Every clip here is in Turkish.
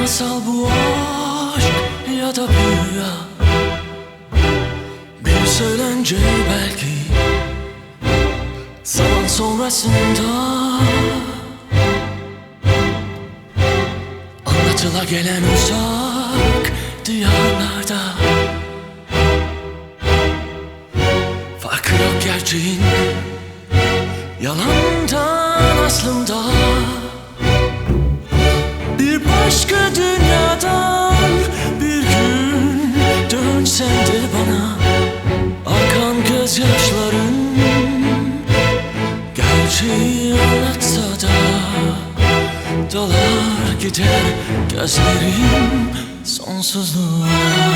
Masal bu aşk ya da rüya, bir söylence belki. Zaman sonrasında anlatıla gelen uzak diyarlarda farkı yok gerçeğin yalandan aslında. Bir başka dünyadan bir gün dönsen de bana, akan gözyaşların gerçeği anlatsa da dolar gider gözlerim sonsuzluğa.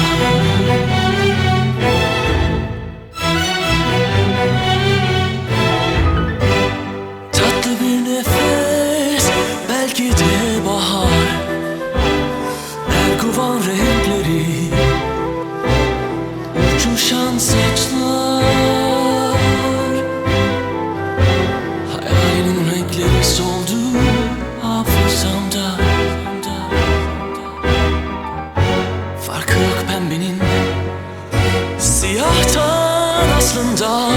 Tatlı bir nefes, belki de bahar, el kovan renkleri, uçuşan saçlar, hayalinin renkleri soldu hafızamda. Farkı yok pembenin siyahtan aslında.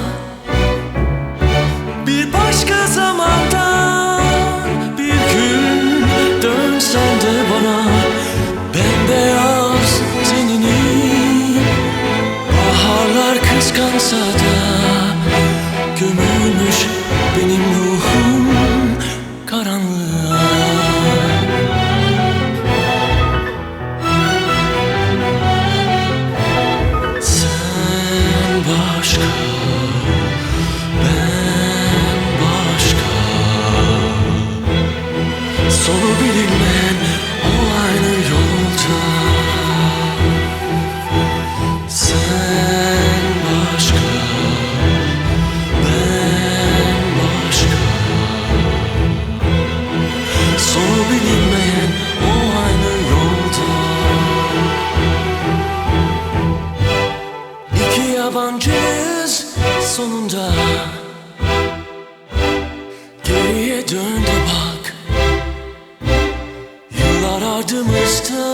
Bir başka zamandan bir gün dönsen de bana, bembeyaz tenini baharlar kıskansa da, gömülmüş benim ruhum karanlığa. Sen başka, ben başka, sonu bilinmeyen o aynı yolda. Sen başka, ben başka, sonu bilinmeyen o aynı yolda. İki yabancıyız sonunda. Geriye dön de bak, yıllar ardımızda.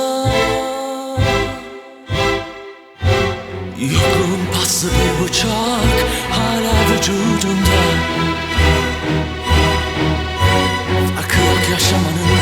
Yokluğun paslı bir bıçak hala vücudunda. Farkı yok yaşamanın